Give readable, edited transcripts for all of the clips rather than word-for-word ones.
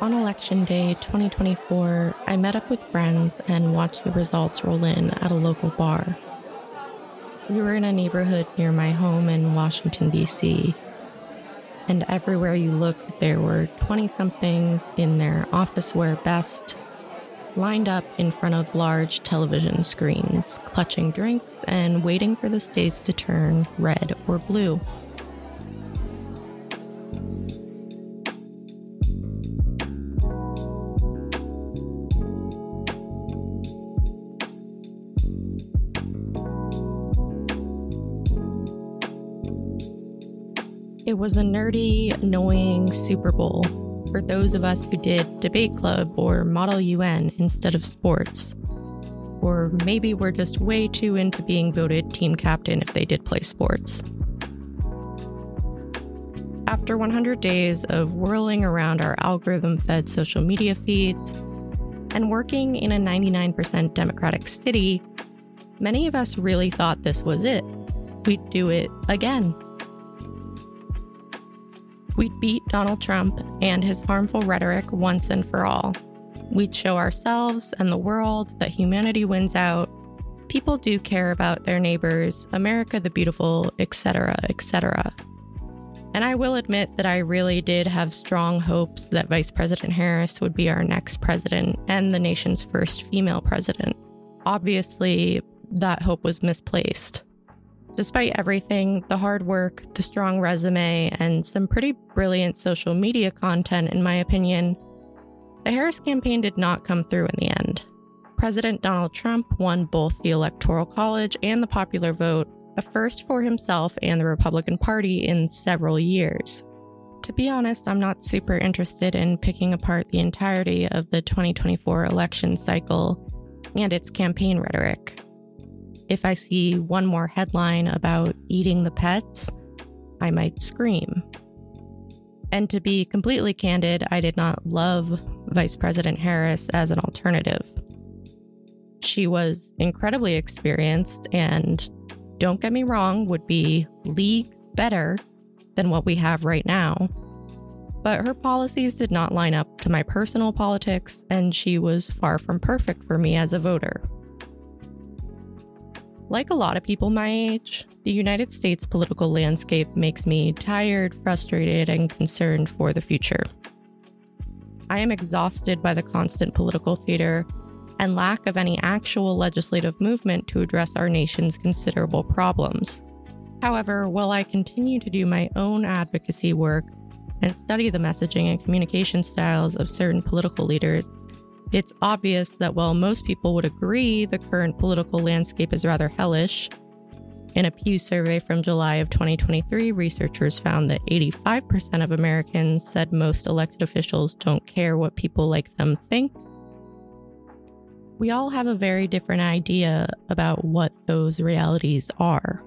On Election Day 2024, I met up with friends and watched the results roll in at a local bar. We were in a neighborhood near my home in Washington, D.C., and everywhere you looked, there were 20-somethings in their office wear best, lined up in front of large television screens, clutching drinks and waiting for the states to turn red or blue. It was a nerdy, annoying Super Bowl for those of us who did debate club or Model UN instead of sports. Or maybe we're just way too into being voted team captain if they did play sports. After 100 days of whirling around our algorithm-fed social media feeds and working in a 99% Democratic city, many of us really thought this was it. We'd do it again. We'd beat Donald Trump and his harmful rhetoric once and for all. We'd show ourselves and the world that humanity wins out. People do care about their neighbors, America the beautiful, etc., etc. And I will admit that I really did have strong hopes that Vice President Harris would be our next president and the nation's first female president. Obviously, that hope was misplaced. Despite everything, the hard work, the strong resume, and some pretty brilliant social media content, in my opinion, the Harris campaign did not come through in the end. President Donald Trump won both the Electoral College and the popular vote, a first for himself and the Republican Party in several years. To be honest, I'm not super interested in picking apart the entirety of the 2024 election cycle and its campaign rhetoric. If I see one more headline about eating the pets, I might scream. And to be completely candid, I did not love Vice President Harris as an alternative. She was incredibly experienced and, don't get me wrong, would be leagues better than what we have right now. But her policies did not line up to my personal politics, and she was far from perfect for me as a voter. Like a lot of people my age, the United States political landscape makes me tired, frustrated, and concerned for the future. I am exhausted by the constant political theater and lack of any actual legislative movement to address our nation's considerable problems. However, while I continue to do my own advocacy work and study the messaging and communication styles of certain political leaders, it's obvious that while most people would agree the current political landscape is rather hellish, in a Pew survey from July of 2023, researchers found that 85% of Americans said most elected officials don't care what people like them think. We all have a very different idea about what those realities are.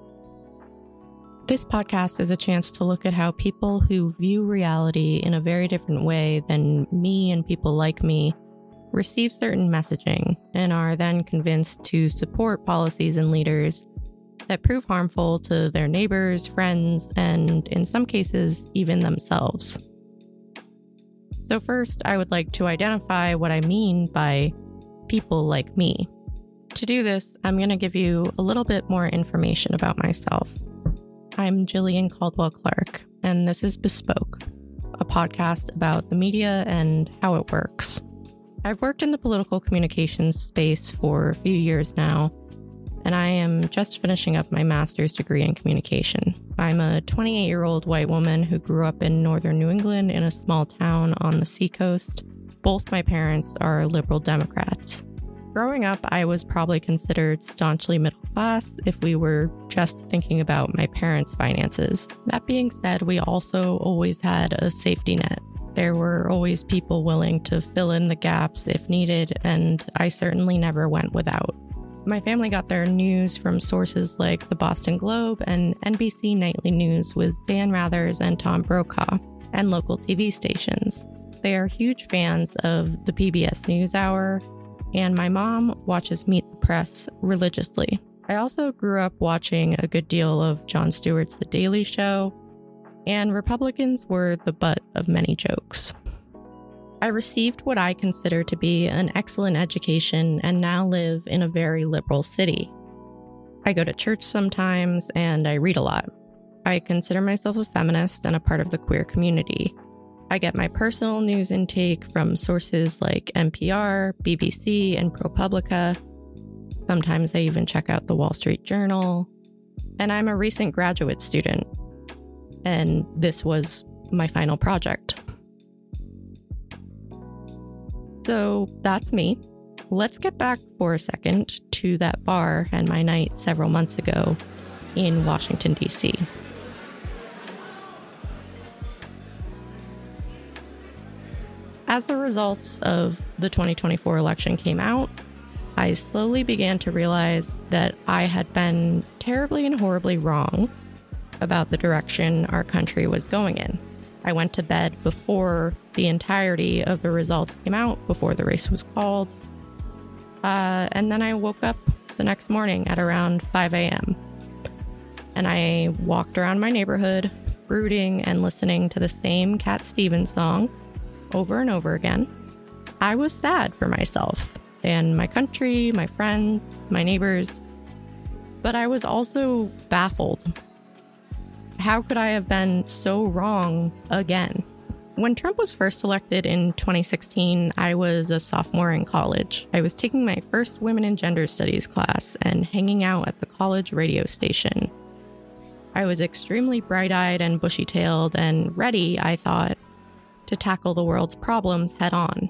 This podcast is a chance to look at how people who view reality in a very different way than me and people like me receive certain messaging and are then convinced to support policies and leaders that prove harmful to their neighbors, friends, and in some cases, even themselves. So first, I would like to identify what I mean by people like me. To do this, I'm going to give you a little bit more information about myself. I'm Jillian Caldwell Clark, and this is Bespoke, a podcast about the media and how it works. I've worked in the political communications space for a few years now, and I am just finishing up my master's degree in communication. I'm a 28-year-old white woman who grew up in northern New England in a small town on the seacoast. Both my parents are liberal Democrats. Growing up, I was probably considered staunchly middle class if we were just thinking about my parents' finances. That being said, we also always had a safety net. There were always people willing to fill in the gaps if needed, and I certainly never went without. My family got their news from sources like the Boston Globe and NBC Nightly News with Dan Rathers and Tom Brokaw, and local TV stations. They are huge fans of the PBS NewsHour, and my mom watches Meet the Press religiously. I also grew up watching a good deal of Jon Stewart's The Daily Show, and Republicans were the butt of many jokes. I received what I consider to be an excellent education and now live in a very liberal city. I go to church sometimes and I read a lot. I consider myself a feminist and a part of the queer community. I get my personal news intake from sources like NPR, BBC, and ProPublica. Sometimes I even check out the Wall Street Journal. And I'm a recent graduate student. And this was my final project. So that's me. Let's get back for a second to that bar and my night several months ago in Washington, D.C. As the results of the 2024 election came out, I slowly began to realize that I had been terribly and horribly wrong about the direction our country was going in. I went to bed before the entirety of the results came out, before the race was called. And then I woke up the next morning at around 5 a.m. And I walked around my neighborhood, brooding and listening to the same Cat Stevens song over and over again. I was sad for myself and my country, my friends, my neighbors. But I was also baffled. How could I have been so wrong again? When Trump was first elected in 2016, I was a sophomore in college. I was taking my first women and gender studies class and hanging out at the college radio station. I was extremely bright-eyed and bushy-tailed and ready, I thought, to tackle the world's problems head-on.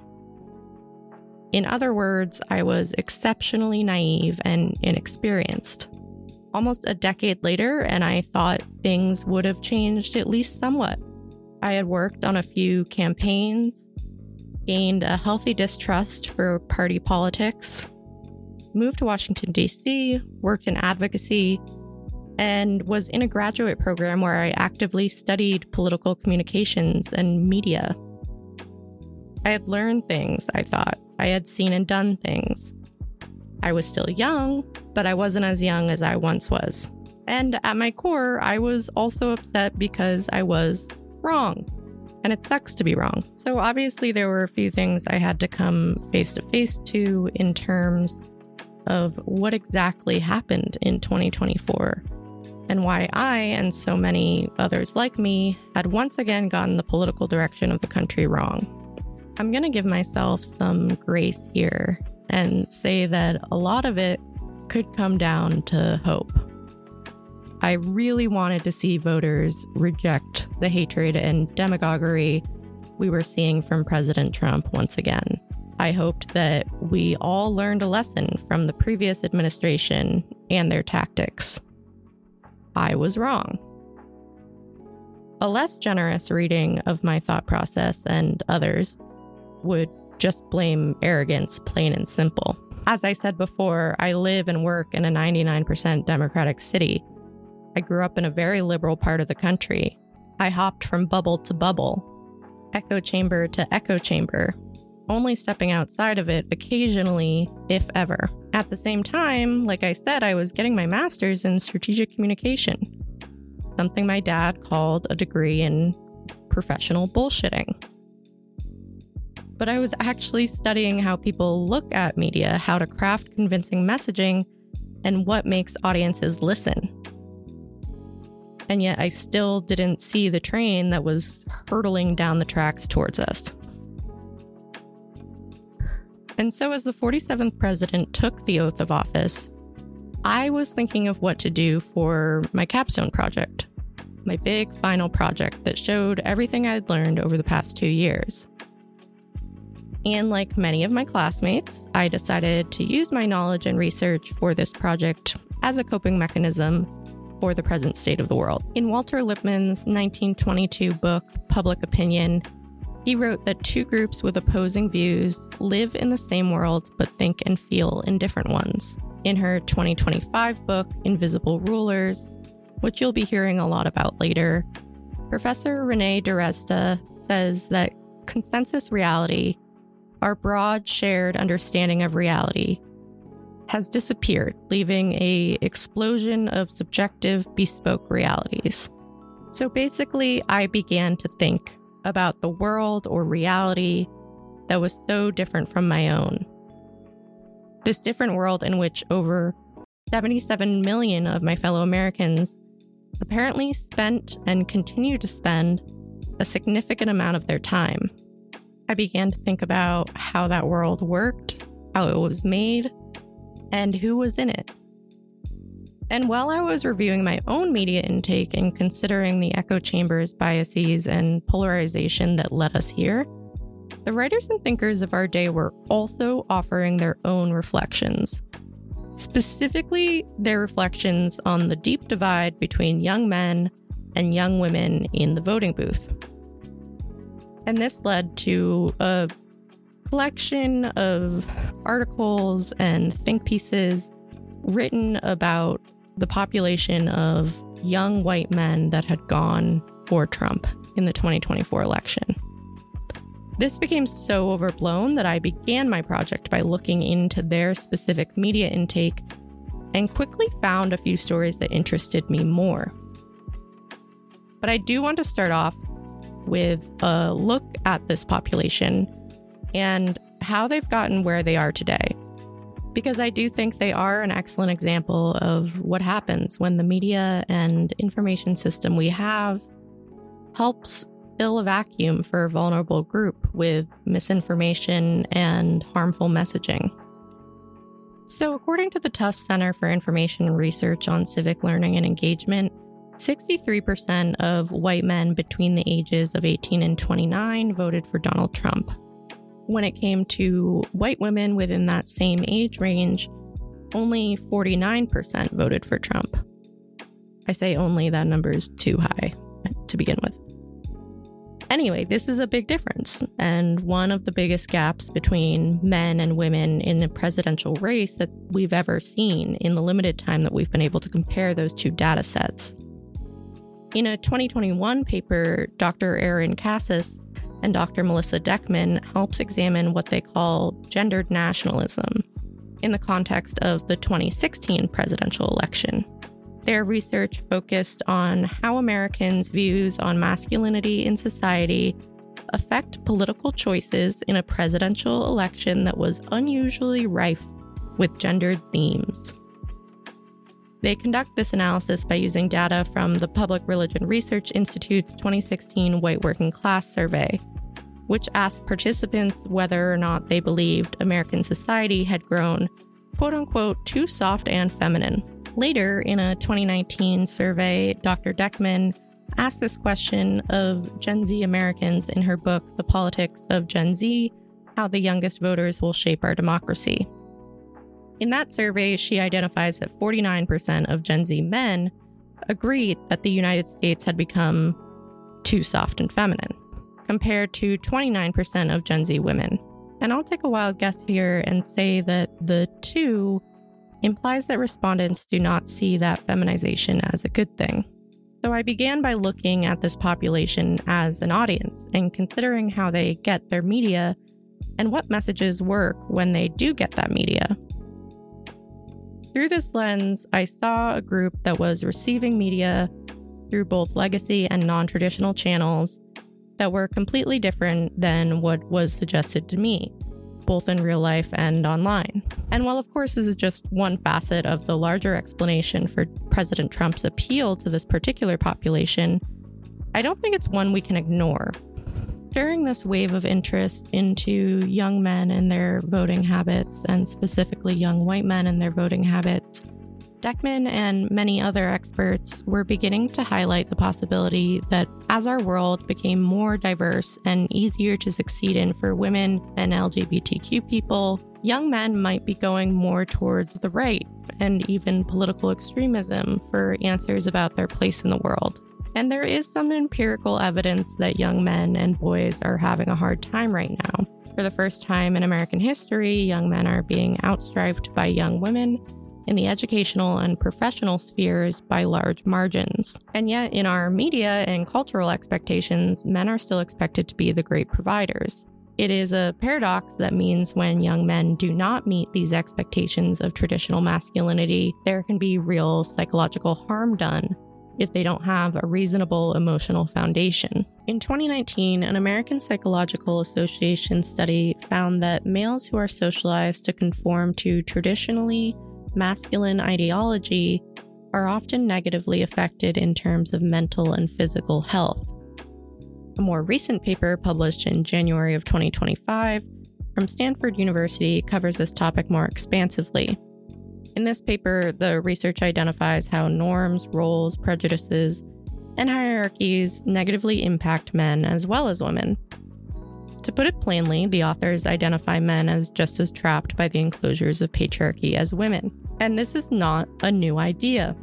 In other words, I was exceptionally naive and inexperienced. Almost a decade later, and I thought things would have changed at least somewhat. I had worked on a few campaigns, gained a healthy distrust for party politics, moved to Washington, D.C., worked in advocacy, and was in a graduate program where I actively studied political communications and media. I had learned things, I thought. I had seen and done things. I was still young, but I wasn't as young as I once was. And at my core, I was also upset because I was wrong. And it sucks to be wrong. So obviously there were a few things I had to come face to face to in terms of what exactly happened in 2024 and why I and so many others like me had once again gotten the political direction of the country wrong. I'm going to give myself some grace here and say that a lot of it could come down to hope. I really wanted to see voters reject the hatred and demagoguery we were seeing from President Trump once again. I hoped that we all learned a lesson from the previous administration and their tactics. I was wrong. A less generous reading of my thought process and others would just blame arrogance, plain and simple. As I said before, I live and work in a 99% Democratic city. I grew up in a very liberal part of the country. I hopped from bubble to bubble, echo chamber to echo chamber, only stepping outside of it occasionally, if ever. At the same time, like I said, I was getting my master's in strategic communication, something my dad called a degree in professional bullshitting. But I was actually studying how people look at media, how to craft convincing messaging, and what makes audiences listen. And yet I still didn't see the train that was hurtling down the tracks towards us. And so as the 47th president took the oath of office, I was thinking of what to do for my capstone project, my big final project that showed everything I'd learned over the past 2 years. And like many of my classmates, I decided to use my knowledge and research for this project as a coping mechanism for the present state of the world. In Walter Lippmann's 1922 book, Public Opinion, he wrote that two groups with opposing views live in the same world but think and feel in different ones. In her 2025 book, Invisible Rulers, which you'll be hearing a lot about later, Professor Renee DiResta says that consensus reality, our broad shared understanding of reality, has disappeared, leaving an explosion of subjective, bespoke realities. So basically, I began to think about the world or reality that was so different from my own. This different world in which over 77 million of my fellow Americans apparently spent and continue to spend a significant amount of their time. I began to think about how that world worked, how it was made, and who was in it. And while I was reviewing my own media intake and considering the echo chambers, biases, and polarization that led us here, the writers and thinkers of our day were also offering their own reflections. Specifically, their reflections on the deep divide between young men and young women in the voting booth. And this led to a collection of articles and think pieces written about the population of young white men that had gone for Trump in the 2024 election. This became so overblown that I began my project by looking into their specific media intake and quickly found a few stories that interested me more. But I do want to start off with a look at this population and how they've gotten where they are today. Because I do think they are an excellent example of what happens when the media and information system we have helps fill a vacuum for a vulnerable group with misinformation and harmful messaging. So according to the Tufts Center for Information and Research on Civic Learning and Engagement, 63% of white men between the ages of 18 and 29 voted for Donald Trump. When it came to white women within that same age range, only 49% voted for Trump. I say only, that number is too high to begin with. Anyway, this is a big difference, and one of the biggest gaps between men and women in the presidential race that we've ever seen in the limited time that we've been able to compare those two data sets. In a 2021 paper, Dr. Erin Cassis and Dr. Melissa Deckman helps examine what they call gendered nationalism in the context of the 2016 presidential election. Their research focused on how Americans' views on masculinity in society affect political choices in a presidential election that was unusually rife with gendered themes. They conduct this analysis by using data from the Public Religion Research Institute's 2016 White Working Class Survey, which asked participants whether or not they believed American society had grown, quote-unquote, too soft and feminine. Later, in a 2019 survey, Dr. Deckman asked this question of Gen Z Americans in her book, The Politics of Gen Z: How the Youngest Voters Will Shape Our Democracy. In that survey, she identifies that 49% of Gen Z men agreed that the United States had become too soft and feminine, compared to 29% of Gen Z women. And I'll take a wild guess here and say that the two implies that respondents do not see that feminization as a good thing. So I began by looking at this population as an audience and considering how they get their media and what messages work when they do get that media. Through this lens, I saw a group that was receiving media through both legacy and non-traditional channels that were completely different than what was suggested to me, both in real life and online. And while of course this is just one facet of the larger explanation for President Trump's appeal to this particular population, I don't think it's one we can ignore. During this wave of interest into young men and their voting habits, and specifically young white men and their voting habits, Deckman and many other experts were beginning to highlight the possibility that as our world became more diverse and easier to succeed in for women and LGBTQ people, young men might be going more towards the right and even political extremism for answers about their place in the world. And there is some empirical evidence that young men and boys are having a hard time right now. For the first time in American history, young men are being outstriped by young women in the educational and professional spheres by large margins. And yet, in our media and cultural expectations, men are still expected to be the great providers. It is a paradox that means when young men do not meet these expectations of traditional masculinity, there can be real psychological harm done if they don't have a reasonable emotional foundation. In 2019, an American Psychological Association study found that males who are socialized to conform to traditionally masculine ideology are often negatively affected in terms of mental and physical health. A more recent paper published in January of 2025 from Stanford University covers this topic more expansively. In this paper, the research identifies how norms, roles, prejudices, and hierarchies negatively impact men as well as women. To put it plainly, the authors identify men as just as trapped by the enclosures of patriarchy as women. And this is not a new idea.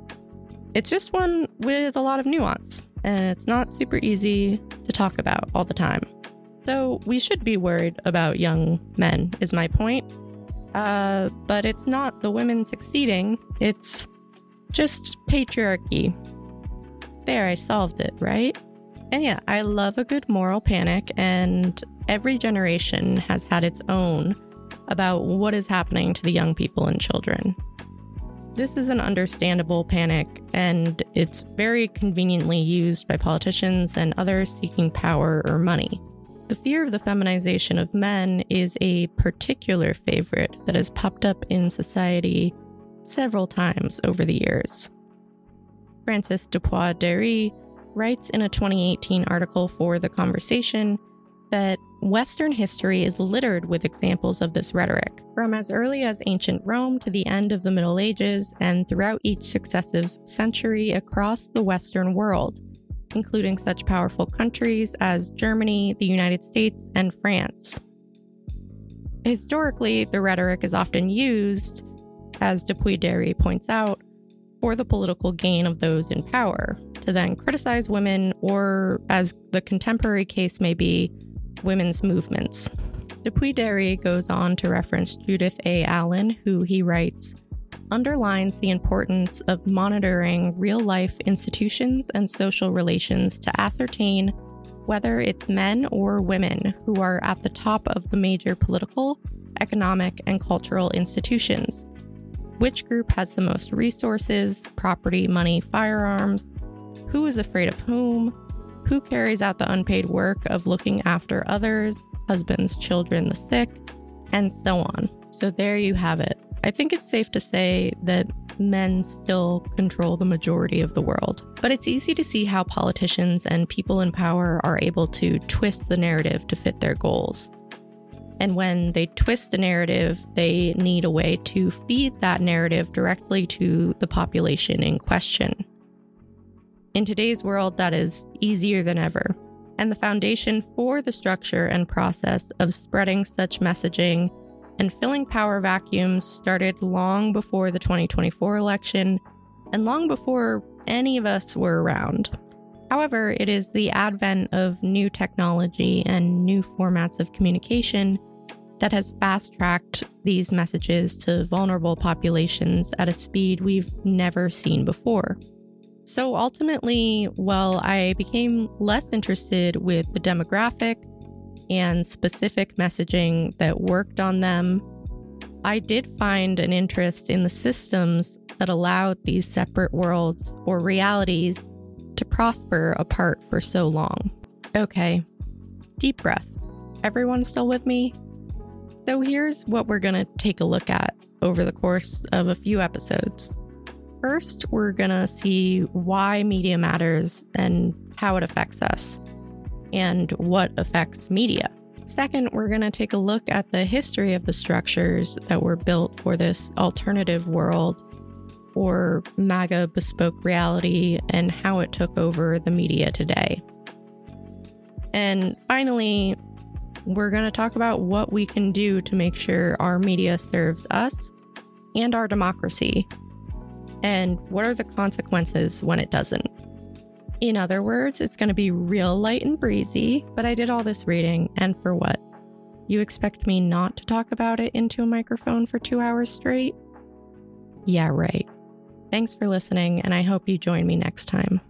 It's just one with a lot of nuance, and it's not super easy to talk about all the time. So we should be worried about young men, is my point. But it's not the women succeeding, it's just patriarchy. There, I solved it, right? And yeah, I love a good moral panic, and every generation has had its own about what is happening to the young people and children. This is an understandable panic, and it's very conveniently used by politicians and others seeking power or money. The fear of the feminization of men is a particular favorite that has popped up in society several times over the years. Francis Dupuis-Derry writes in a 2018 article for The Conversation that Western history is littered with examples of this rhetoric, from as early as ancient Rome to the end of the Middle Ages and throughout each successive century across the Western world, including such powerful countries as Germany, the United States, and France. Historically, the rhetoric is often used, as Dupuis-Derry points out, for the political gain of those in power, to then criticize women or, as the contemporary case may be, women's movements. Dupuis-Derry goes on to reference Judith A. Allen, who he writes, underlines the importance of monitoring real-life institutions and social relations to ascertain whether it's men or women who are at the top of the major political, economic, and cultural institutions. Which group has the most resources, property, money, firearms? Who is afraid of whom? Who carries out the unpaid work of looking after others, husbands, children, the sick, and so on. So there you have it. I think it's safe to say that men still control the majority of the world. But it's easy to see how politicians and people in power are able to twist the narrative to fit their goals. And when they twist a narrative, they need a way to feed that narrative directly to the population in question. In today's world, that is easier than ever. And the foundation for the structure and process of spreading such messaging and filling power vacuums started long before the 2024 election and long before any of us were around. However, it is the advent of new technology and new formats of communication that has fast-tracked these messages to vulnerable populations at a speed we've never seen before. So ultimately, while I became less interested with the demographic and specific messaging that worked on them, I did find an interest in the systems that allowed these separate worlds or realities to prosper apart for so long. Okay, deep breath. Everyone still with me? So here's what we're going to take a look at over the course of a few episodes. First, we're going to see why media matters and how it affects us, and what affects media. Second, we're going to take a look at the history of the structures that were built for this alternative world, or MAGA bespoke reality, and how it took over the media today. And finally, we're going to talk about what we can do to make sure our media serves us and our democracy, and what are the consequences when it doesn't. In other words, it's going to be real light and breezy, but I did all this reading, and for what? You expect me not to talk about it into a microphone for 2 hours straight? Yeah, right. Thanks for listening, and I hope you join me next time.